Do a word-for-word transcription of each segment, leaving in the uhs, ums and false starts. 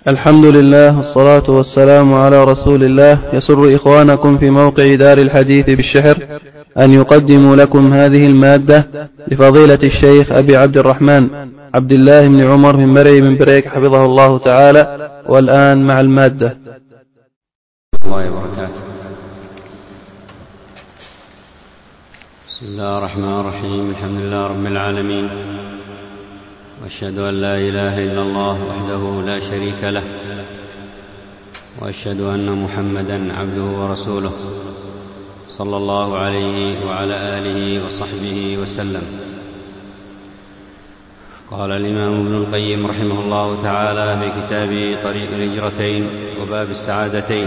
الحمد لله والصلاة والسلام على رسول الله. يسر إخوانكم في موقع دار الحديث بالشحر أن يقدموا لكم هذه المادة لفضيلة الشيخ أبي عبد الرحمن عبد الله بن عمر بن مري بن بريك حفظه الله تعالى. والآن مع المادة. الله وبركاته. بسم الله الرحمن الرحيم. الحمد لله رب العالمين، وأشهد أن لا إله إلا الله وحده لا شريك له، وأشهد أن محمدًا عبده ورسوله صلى الله عليه وعلى آله وصحبه وسلم. قال الإمام ابن القيم رحمه الله تعالى في كتابه طريق الهجرتين وباب السعادتين،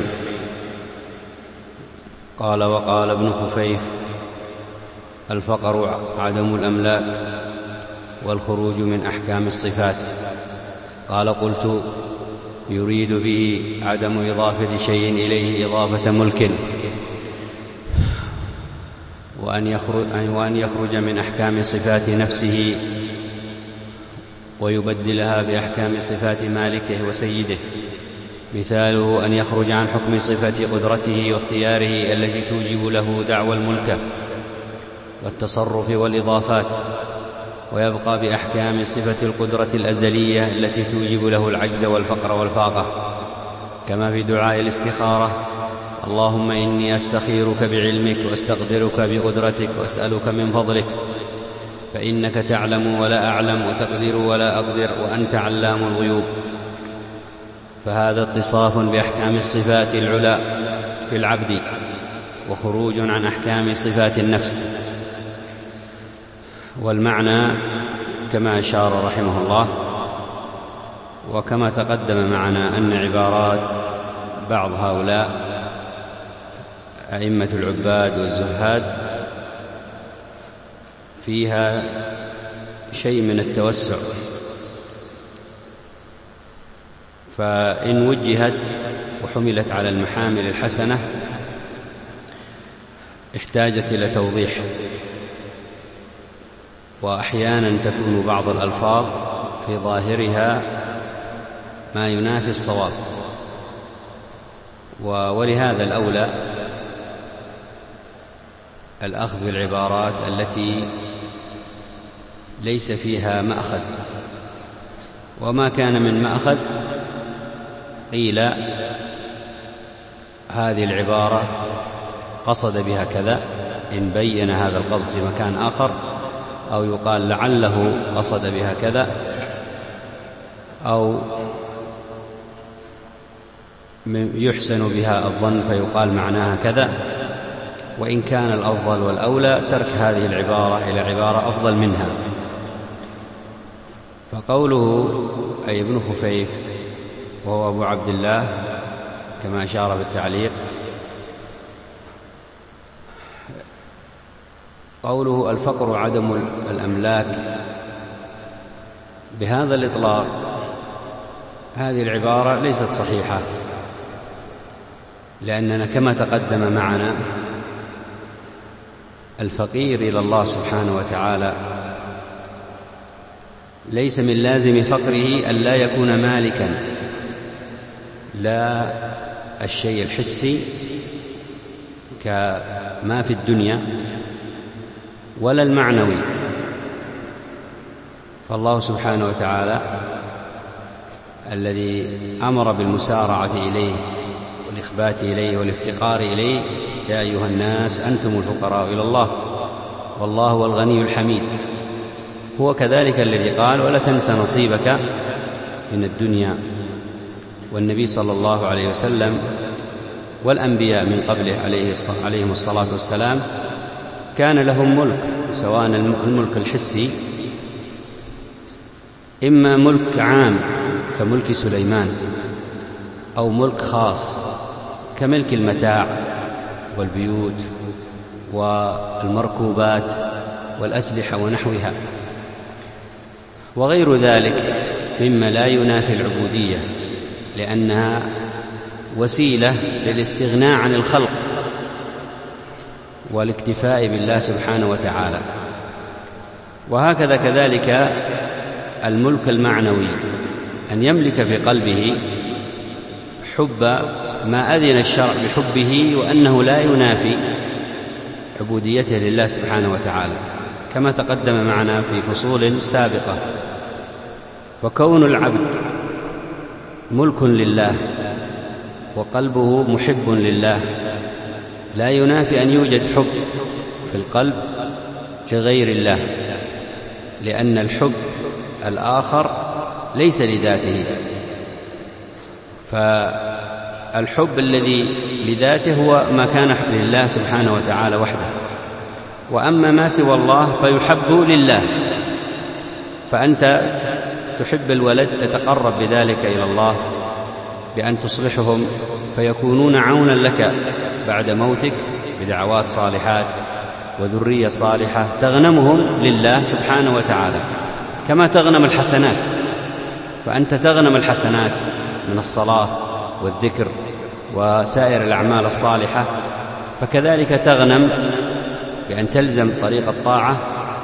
قال: وقال ابن خفيف: الفقر عدم الأملاك والخروج من أحكام الصفات. قال: قلت: يريد به عدم إضافة شيء إليه إضافة ملك، وأن يخرج, وأن يخرج من أحكام صفات نفسه ويبدلها بأحكام صفات مالكه وسيده. مثاله أن يخرج عن حكم صفة قدرته واختياره التي توجب له دعوى الملك والتصرف والإضافات، ويبقى بأحكام صفة القدرة الأزلية التي توجب له العجز والفقر والفاقة، كما في دعاء الاستخارة: اللهم إني أستخيرك بعلمك واستقدرك بقدرتك وأسألك من فضلك، فإنك تعلم ولا أعلم وتقدر ولا أقدر وأنت علام الغيوب. فهذا اتصاف بأحكام الصفات العلى في العبد، وخروج عن أحكام صفات النفس. والمعنى كما أشار رحمه الله وكما تقدم معنا أن عبارات بعض هؤلاء أئمة العباد والزهاد فيها شيء من التوسع، فإن وجهت وحملت على المحامل الحسنة احتاجت إلى توضيح، وأحيانا تكون بعض الألفاظ في ظاهرها ما ينافي الصواب، ولهذا الأولى الأخذ بالعبارات التي ليس فيها مأخذ، وما كان من مأخذ قيل هذه العبارة قصد بها كذا إن بين هذا القصد في مكان آخر، أو يقال لعله قصد بها كذا، أو يحسن بها الظن فيقال معناها كذا. وإن كان الأفضل والأولى ترك هذه العبارة إلى عبارة أفضل منها. فقوله أي ابن خفيف وهو أبو عبد الله كما أشار بالتعليق، قوله الفقر عدم الأملاك بهذا الإطلاق، هذه العبارة ليست صحيحة، لأننا كما تقدم معنا الفقير إلى الله سبحانه وتعالى ليس من لازم فقره أن لا يكون مالكا، لا الشيء الحسي كما في الدنيا ولا المعنوي. فالله سبحانه وتعالى الذي أمر بالمسارعة إليه والإخبات إليه والافتقار إليه: يا أيها الناس أنتم الفقراء إلى الله والله هو الغني الحميد. هو كذلك الذي قال: ولا تنس نصيبك من الدنيا. والنبي صلى الله عليه وسلم والأنبياء من قبله عليهم الصلاة والسلام كان لهم ملك، سواء الملك الحسي إما ملك عام كملك سليمان، أو ملك خاص كملك المتاع والبيوت والمركوبات والأسلحة ونحوها، وغير ذلك مما لا ينافي العبودية، لأنها وسيلة للاستغناء عن الخلق والاكتفاء بالله سبحانه وتعالى. وهكذا كذلك الملك المعنوي، أن يملك في قلبه يحب ما أذن الشرع بحبه، وأنه لا ينافي عبوديته لله سبحانه وتعالى كما تقدم معنا في فصول سابقة. فكون العبد ملك لله وقلبه محب لله لا ينافي أن يوجد حب في القلب لغير الله، لأن الحب الآخر ليس لذاته، فالحب الذي لذاته هو ما كان لله سبحانه وتعالى وحده، وأما ما سوى الله فيحب لله. فأنت تحب الولد تتقرب بذلك إلى الله بأن تصلحهم فيكونون عونا لك بعد موتك بدعوات صالحات وذرية صالحة تغنمهم لله سبحانه وتعالى، كما تغنم الحسنات. فأنت تغنم الحسنات من الصلاة والذكر وسائر الأعمال الصالحة، فكذلك تغنم بأن تلزم طريق الطاعة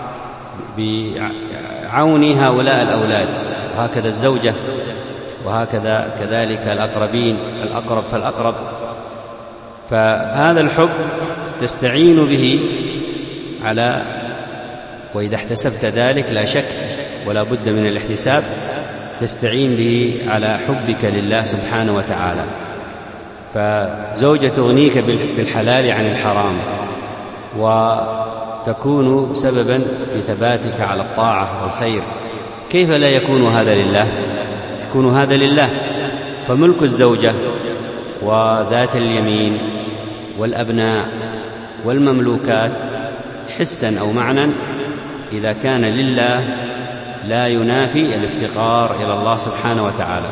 بعون هؤلاء الأولاد، وهكذا الزوجة، وهكذا كذلك الأقربين، الأقرب فالأقرب. فهذا الحب تستعين به على، وإذا احتسبت ذلك لا شك ولا بد من الاحتساب، تستعين به على حبك لله سبحانه وتعالى. فزوجة تغنيك بالحلال عن الحرام وتكون سببا في ثباتك على الطاعة والخير، كيف لا يكون هذا لله؟ يكون هذا لله. فملك الزوجة وذات اليمين والأبناء والمملوكات حسا أو معنى إذا كان لله لا ينافي الافتقار إلى الله سبحانه وتعالى.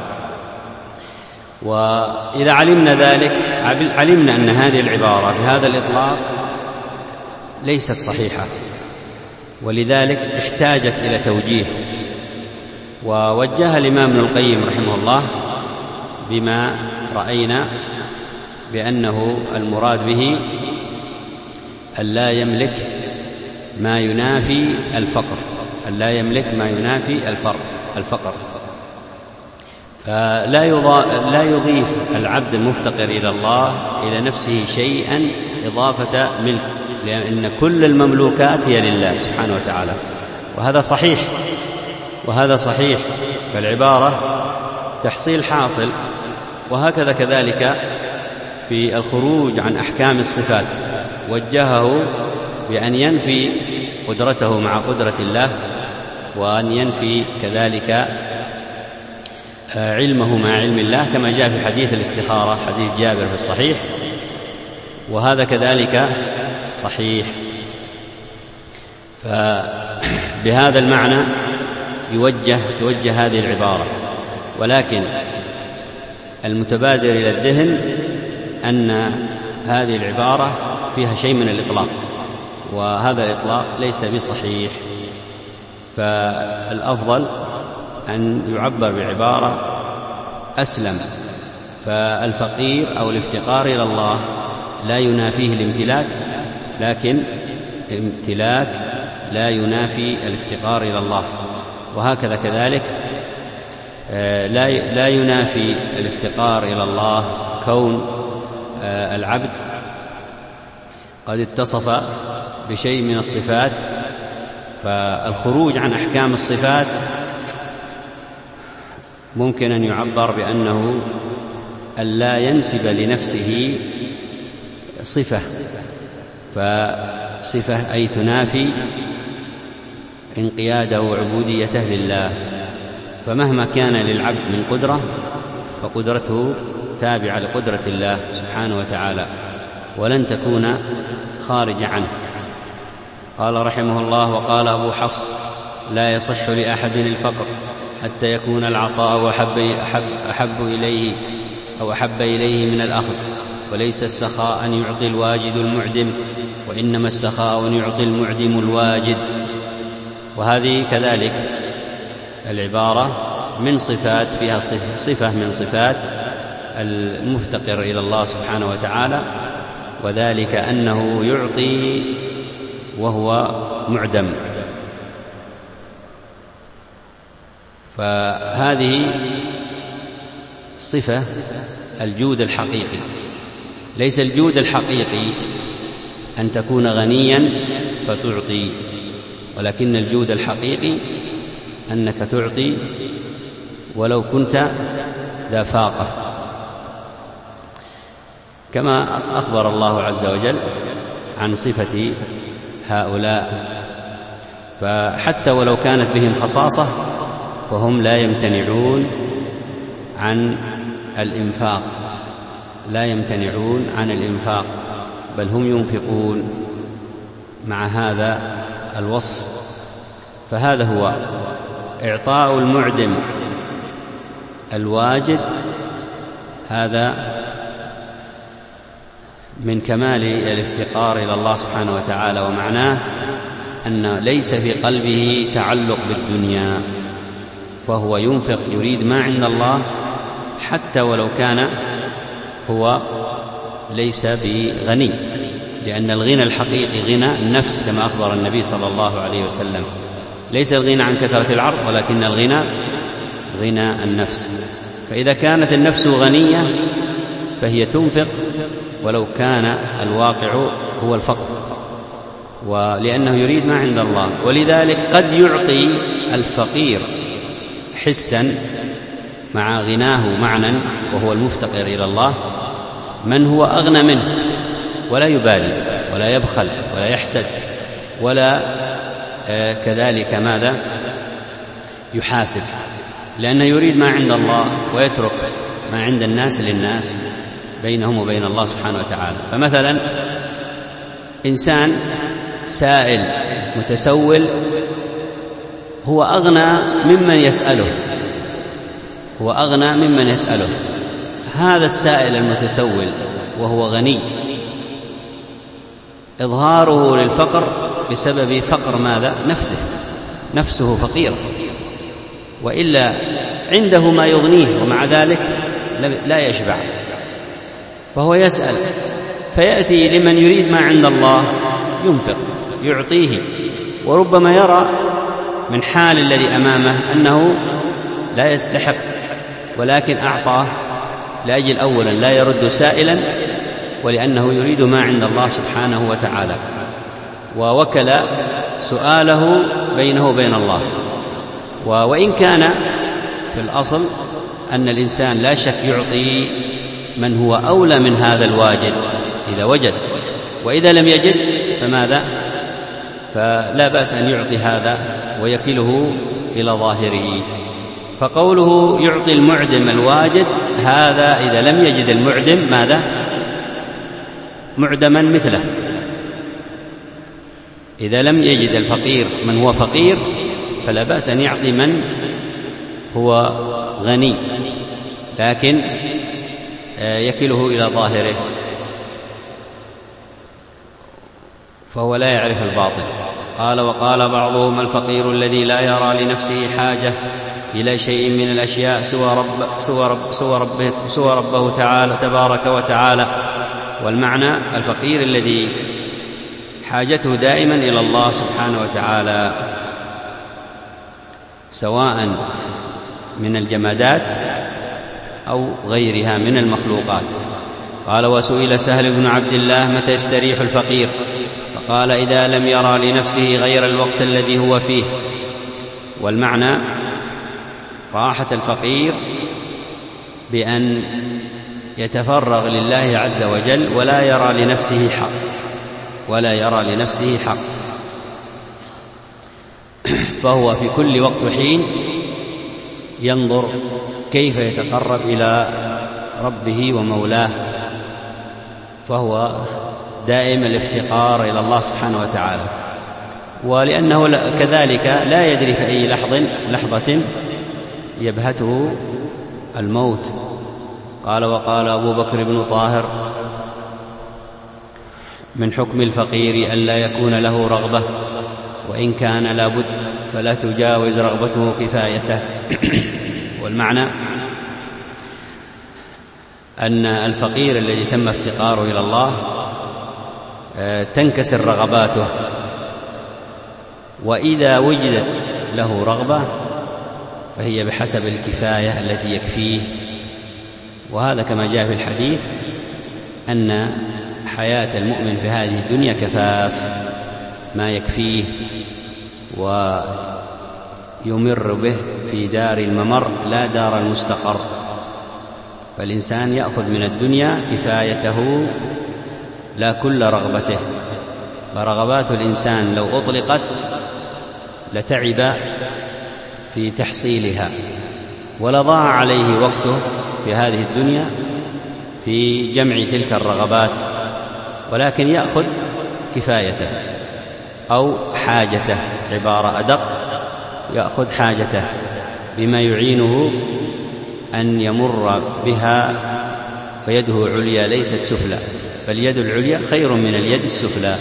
وإذا علمنا ذلك علمنا أن هذه العبارة بهذا الإطلاق ليست صحيحة، ولذلك احتاجت إلى توجيه، ووجهها الإمام ابن القيم رحمه الله بما رأينا بأنه المراد به أن لا يملك ما ينافي الفقر، أن لا يملك ما ينافي الفقر الفقر فلا لا يضيف العبد المفتقر إلى الله إلى نفسه شيئا إضافة ملك، لأن كل المملوكات هي لله سبحانه وتعالى، وهذا صحيح وهذا صحيح. فالعبارة تحصيل حاصل. وهكذا كذلك في الخروج عن أحكام الصفات وجهه بأن ينفي قدرته مع قدرة الله، وأن ينفي كذلك علمه مع علم الله، كما جاء في حديث الاستخارة، حديث جابر في الصحيح، وهذا كذلك صحيح. فبهذا المعنى يوجه توجه هذه العبارة، ولكن المتبادر إلى الذهن أن هذه العبارة فيها شيء من الإطلاق، وهذا الإطلاق ليس بصحيح. فالأفضل أن يعبر بعبارة أسلم. فالفقير أو الافتقار إلى الله لا ينافيه الامتلاك، لكن امتلاك لا ينافي الافتقار إلى الله. وهكذا كذلك لا ينافي الافتقار إلى الله كون العبد قد اتصف بشيء من الصفات، فالخروج عن أحكام الصفات ممكن أن يعبر بأنه ألا ينسب لنفسه صفة، فصفة أي تنافي انقياده وعبوديته لله. فمهما كان للعبد من قدرة فقدرته تابعة لقدرة الله سبحانه وتعالى، ولن تكون خارج عنه. قال رحمه الله: وقال أبو حفص: لا يصح لأحد الفقر حتى يكون العطاء أحب, أحب, أحب إليه أو أحب إليه من الأخذ، وليس السخاء أن يعطي الواجد المعدم، وإنما السخاء أن يعطي المعدم الواجد. وهذه كذلك العبارة من صفات فيها صفة من صفات المفتقر إلى الله سبحانه وتعالى، وذلك أنه يعطي وهو معدم. فهذه صفة الجود الحقيقي. ليس الجود الحقيقي أن تكون غنيا فتعطي، ولكن الجود الحقيقي أنك تعطي ولو كنت ذا فاقة، كما أخبر الله عز وجل عن صفة هؤلاء. فحتى ولو كانت بهم خصاصة فهم لا يمتنعون عن الإنفاق، لا يمتنعون عن الإنفاق، بل هم ينفقون مع هذا الوصف. فهذا هو إعطاء المعدم الواجد، هذا من كمال الافتقار إلى الله سبحانه وتعالى، ومعناه أن ليس في قلبه تعلق بالدنيا، فهو ينفق يريد ما عند الله حتى ولو كان هو ليس بغني، لأن الغنى الحقيقي غنى النفس، كما أخبر النبي صلى الله عليه وسلم: ليس الغنى عن كثرة العرض ولكن الغنى غنى النفس. فإذا كانت النفس غنية فهي تنفق ولو كان الواقع هو الفقر، ولأنه يريد ما عند الله. ولذلك قد يعطي الفقير حسا مع غناه معنى، وهو المفتقر إلى الله، من هو أغنى منه، ولا يبالي ولا يبخل ولا يحسد ولا آه كذلك ماذا يحاسب، لأنه يريد ما عند الله ويترك ما عند الناس للناس بينهم وبين الله سبحانه وتعالى. فمثلا إنسان سائل متسول هو أغنى ممن يسأله، هو أغنى ممن يسأله. هذا السائل المتسول وهو غني إظهاره للفقر بسبب فقر ماذا؟ نفسه، نفسه فقيرة، وإلا عنده ما يغنيه ومع ذلك لا يشبع، فهو يسأل، فيأتي لمن يريد ما عند الله ينفق يعطيه، وربما يرى من حال الذي أمامه أنه لا يستحق، ولكن أعطاه لأجل أولا لا يرد سائلا، ولأنه يريد ما عند الله سبحانه وتعالى، ووكل سؤاله بينه وبين الله. وإن كان في الأصل أن الإنسان لا شك يعطي من هو أولى من هذا الواجد إذا وجد، وإذا لم يجد فماذا؟ فلا بأس أن يعطي هذا ويكله إلى ظاهره. فقوله يعطي المعدم الواجد، هذا إذا لم يجد المعدم ماذا؟ معدما مثله. إذا لم يجد الفقير من هو فقير فلا بأس أن يعطي من هو غني، لكن يكله إلى ظاهره، فهو لا يعرف الباطل. قال: وقال بعضهم: الفقير الذي لا يرى لنفسه حاجة إلى شيء من الأشياء سوى, رب سوى, رب سوى, ربه, سوى ربه تعالى تبارك وتعالى. والمعنى الفقير الذي حاجته دائما إلى الله سبحانه وتعالى، سواء من الجمادات أو غيرها من المخلوقات. قال: وسئل سهل بن عبد الله: متى يستريح الفقير؟ فقال: إذا لم يرى لنفسه غير الوقت الذي هو فيه. والمعنى راحة الفقير بأن يتفرغ لله عز وجل ولا يرى لنفسه حق، ولا يرى لنفسه حق، فهو في كل وقت وحين ينظر كيف يتقرب إلى ربه ومولاه، فهو دائم الافتقار إلى الله سبحانه وتعالى. ولأنه كذلك لا يدري في أي لحظة لحظة يبهته الموت. قال: وقال أبو بكر بن طاهر: من حكم الفقير ألا يكون له رغبة، وإن كان لابد فلا تجاوز رغبته كفايته. والمعنى أن الفقير الذي تم افتقاره إلى الله تنكسر رغباته، وإذا وجدت له رغبة فهي بحسب الكفاية التي يكفيه، وهذا كما جاء في الحديث أن حياة المؤمن في هذه الدنيا كفاف، ما يكفيه ويمر به في دار الممر لا دار المستقر. فالإنسان يأخذ من الدنيا كفايته لا كل رغبته، فرغبات الإنسان لو أطلقت لتعب في تحصيلها ولضاع عليه وقته في هذه الدنيا في جمع تلك الرغبات، ولكن يأخذ كفايته أو حاجته، عبارة أدق، يأخذ حاجته بما يعينه أن يمر بها ويده عليا ليست سفلى، فاليد العليا خير من اليد السفلى.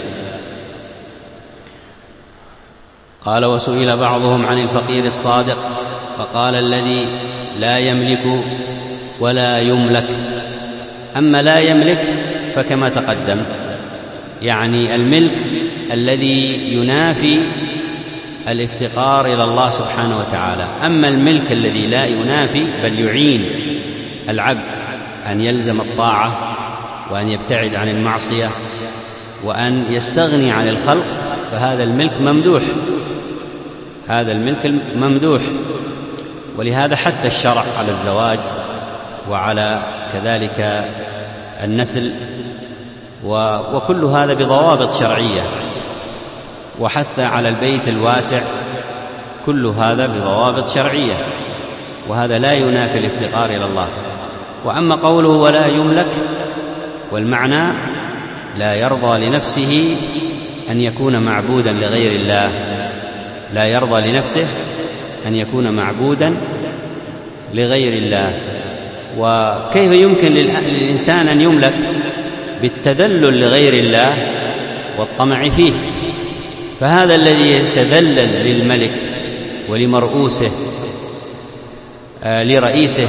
قال: وسئل بعضهم عن الفقير الصادق فقال: الذي لا يملك ولا يملك. أما لا يملك فكما تقدم، يعني الملك الذي ينافي الافتقار إلى الله سبحانه وتعالى. أما الملك الذي لا ينافي بل يعين العبد أن يلزم الطاعة وأن يبتعد عن المعصية وأن يستغني عن الخلق، فهذا الملك ممدوح، هذا الملك ممدوح. ولهذا حتى الشرع على الزواج وعلى كذلك النسل، وكل هذا بضوابط شرعية، وحث على البيت الواسع، كل هذا بضوابط شرعية، وهذا لا ينافي الافتقار إلى الله. وأما قوله ولا يملك، والمعنى لا يرضى لنفسه أن يكون معبودا لغير الله، لا يرضى لنفسه أن يكون معبودا لغير الله. وكيف يمكن للإنسان أن يملك؟ بالتذلل لغير الله والطمع فيه. فهذا الذي يتذلل للملك ولمرؤوسه آه لرئيسه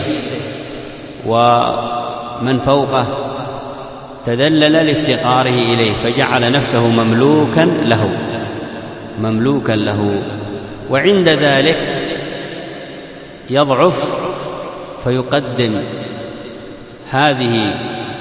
ومن فوقه، تذلل لافتقاره إليه فجعل نفسه مملوكا له مملوكا له وعند ذلك يضعف فيقدم هذه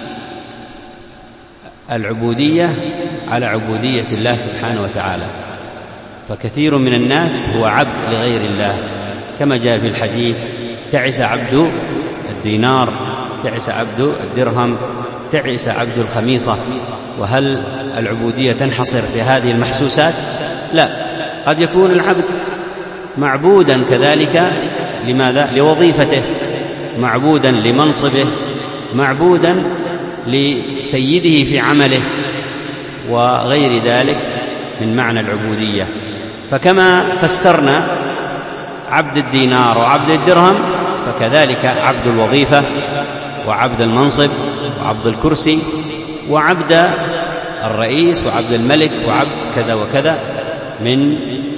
العبودية على عبودية الله سبحانه وتعالى. فكثير من الناس هو عبد لغير الله، كما جاء في الحديث: تعس عبد الدينار، تعس عبد الدرهم، تعس عبد الخميصة. وهل العبودية تنحصر في هذه المحسوسات؟ لا، قد يكون العبد معبودا كذلك، لماذا؟ لوظيفته، معبودا لمنصبه، معبودا لسيده في عمله، وغير ذلك من معنى العبودية. فكما فسرنا عبد الدينار وعبد الدرهم، فكذلك عبد الوظيفة وعبد المنصب وعبد الكرسي وعبد الرئيس وعبد الملك وعبد كذا وكذا من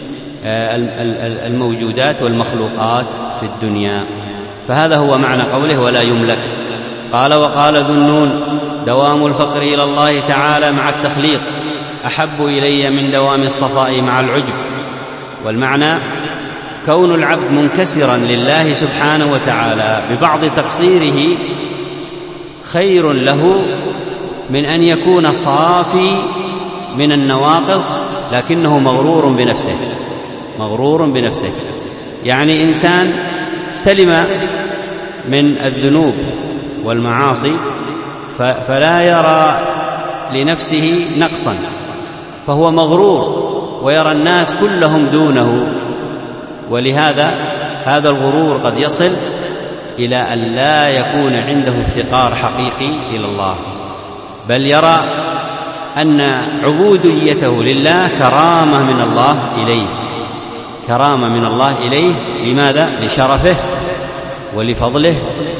الموجودات والمخلوقات في الدنيا. فهذا هو معنى قوله ولا يملك. قال: وقال ذو النون: دوام الفقر إلى الله تعالى مع التخليق أحب إلي من دوام الصفاء مع العجب. والمعنى كون العبد منكسرا لله سبحانه وتعالى ببعض تقصيره خير له من أن يكون صافي من النواقص لكنه مغرور بنفسه مغرور بنفسه يعني إنسان سلم من الذنوب والمعاصي فلا يرى لنفسه نقصا، فهو مغرور ويرى الناس كلهم دونه. ولهذا هذا الغرور قد يصل إلى أن لا يكون عنده افتقار حقيقي إلى الله، بل يرى أن عبوديته لله كرامة من الله إليه كرامة من الله إليه لماذا؟ لشرفه ولفضله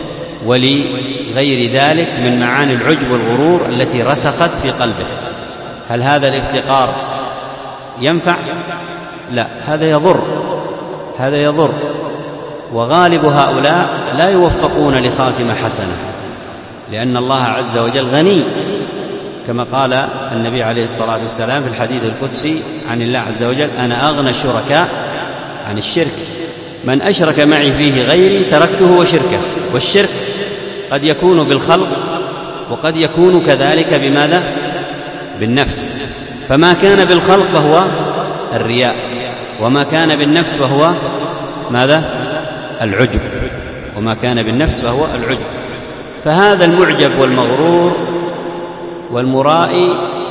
ولغير ذلك من معاني العجب والغرور التي رسخت في قلبه. هل هذا الافتقار ينفع؟ لا، هذا يضر هذا يضر وغالب هؤلاء لا يوفقون لخاتمة حسنة، لأن الله عز وجل غني، كما قال النبي عليه الصلاة والسلام في الحديث القدسي عن الله عز وجل: أنا أغنى الشركاء عن الشرك، من أشرك معي فيه غيري تركته وشركه. والشرك قد يكون بالخلق وقد يكون كذلك بماذا؟ بالنفس. فما كان بالخلق فهو الرياء، وما كان بالنفس فهو ماذا؟ العجب. وما كان بالنفس فهو العجب. فهذا المعجب والمغرور والمرائي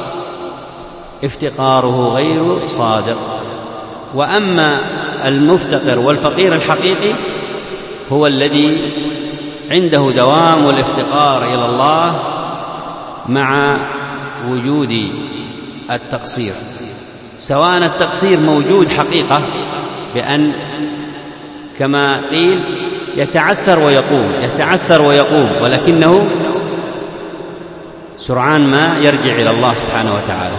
افتقاره غير صادق. وأما المفتقر والفقير الحقيقي هو الذي عنده دوام الافتقار إلى الله مع وجود التقصير، سواء التقصير موجود حقيقة بأن كما قيل يتعثر ويقوم يتعثر ويقوم ولكنه سرعان ما يرجع إلى الله سبحانه وتعالى.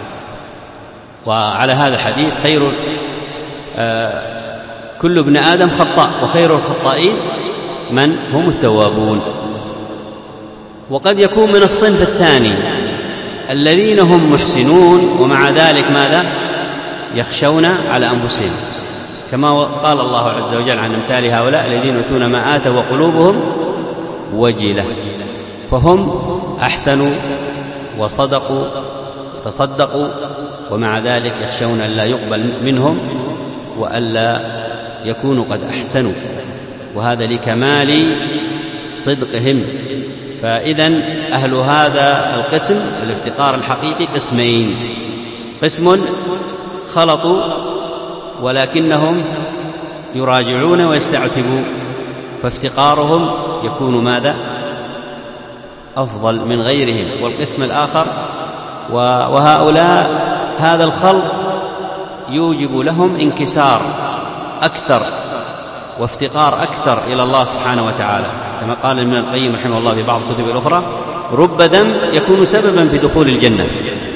وعلى هذا الحديث خير آه كل ابن آدم خطاء وخير الخطائين من هم التوابون. وقد يكون من الصنف الثاني الذين هم محسنون ومع ذلك ماذا؟ يخشون على أنفسهم، كما قال الله عز وجل عن أمثال هؤلاء الذين يؤتون ما آتوا وقلوبهم وجلة، فهم أحسنوا وصدقوا وتصدقوا ومع ذلك يخشون أن لا يقبل منهم وألا يكونوا قد أحسنوا، وهذا لكمال صدقهم. فإذن أهل هذا القسم الافتقار الحقيقي قسمين: قسم خلطوا ولكنهم يراجعون ويستعتبون، فافتقارهم يكون ماذا؟ أفضل من غيرهم. والقسم الآخر وهؤلاء هذا الخلق يوجب لهم انكسار أكثر وافتقار أكثر إلى الله سبحانه وتعالى، كما قال ابن القيم رحمه الله في بعض الكتب الأخرى: رب ذنب يكون سببا في دخول الجنة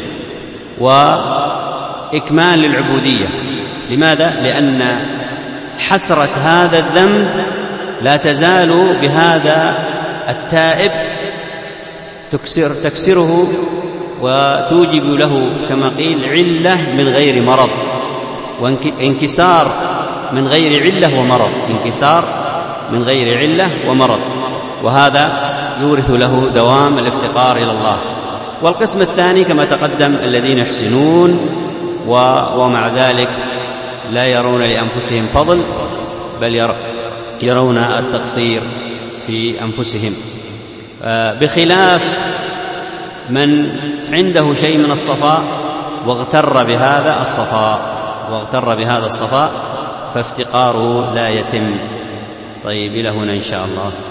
وإكمال للعبودية. لماذا؟ لأن حسرة هذا الذنب لا تزال بهذا التائب تكسر تكسره وتوجب له كما قيل علة من غير مرض، وانكسار من غير علة ومرض، انكسار من غير علة ومرض، وهذا يورث له دوام الافتقار إلى الله. والقسم الثاني كما تقدم الذين يحسنون ومع ذلك لا يرون لأنفسهم فضل بل يرون التقصير في أنفسهم، بخلاف من عنده شيء من الصفاء واغتر بهذا الصفاء واغتر بهذا الصفاء فافتقاره لا يتم. طيب إلى هنا إن شاء الله.